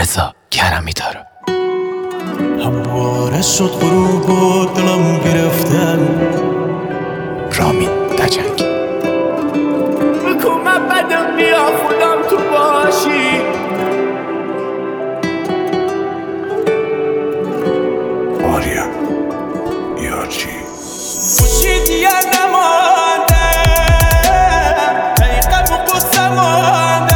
رضا کرمی داره. همواره شد غروب و دلم گرفته. رامین تجنگی. بکن من بدم بیا خودم تو باشی. آریا یارچی خوشی دیگر نمانده، حقیقت و قصه مانده.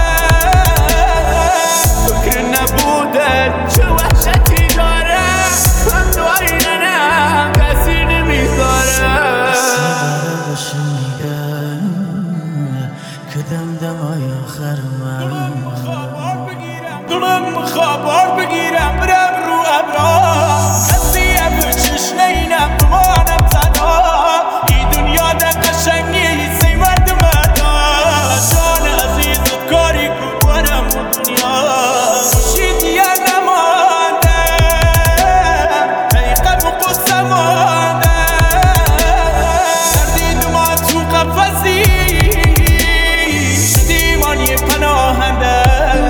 فکر نبوده چه وحشتی داره، هم دعایی ننم کسی نمیذاره. سیگاره بشنیگه که دمدمای آخر من دلم خبر بگیرم برم رو ابرا. کسی به چشم اینم بمانم تنها. این دنیا در قشنگی سی مرد مردا. جان عزیز و کاری کو برم دنیا. خوشی دیگر نمانده، حقیقت و قصه مانده. دردید ما تو قفصی شدیم آن یه پناهنده.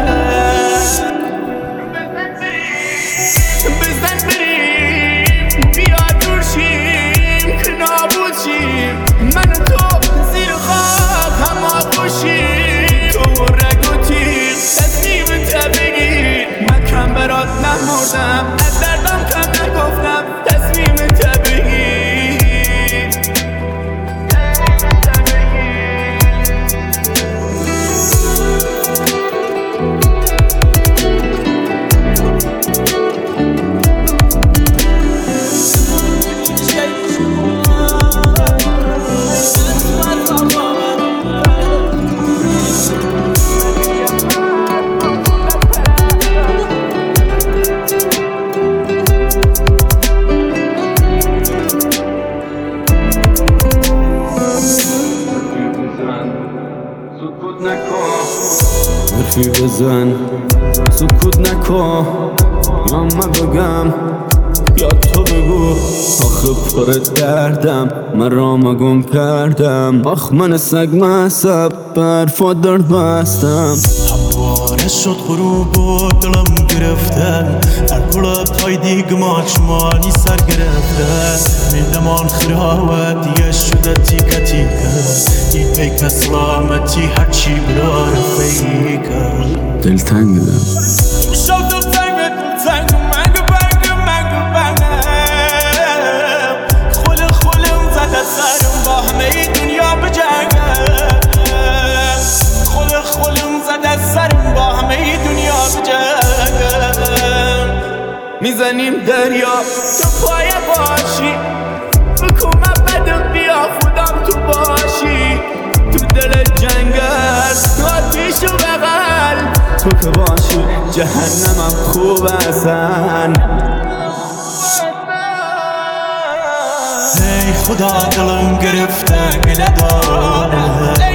بزن بریم بیا دور شیم که نابود شیم. من و تو زیر خاک هم آغوشیم. تو رگ و تیغ تصمیم ته بگیر. من کم برات نمردم، از دردم کم نگفتم. تصمیم ته بگیر. حرفی بزن سکوت نکن، یا من بگم یا تو بگو. آخه پر دردم من رام گم کردم. آخ من سگ مصب برفات درد بستم. همواره شد غروب و دلم گرفته. در پلت های دیگه ماچمانی سر گرفته. میدمان خراوه دیگه شده تیکه تیکه. این پیک سلامتی هرچی برا رفیقه. دلتنگ دم شب دلتنگ منگو بنگم. خولم زده سرم با همه دنیا بجنگم. خولم زده سرم با همه دنیا بجنگم. میزنیم دریا تو پایه باشی. بکن من بدم بیا خودم تو باشی. تو دل جنگل تو آتیش و بغل. تو که باشی جهنمم خوب اصلا. ای خدا دلم گرفته گله داره.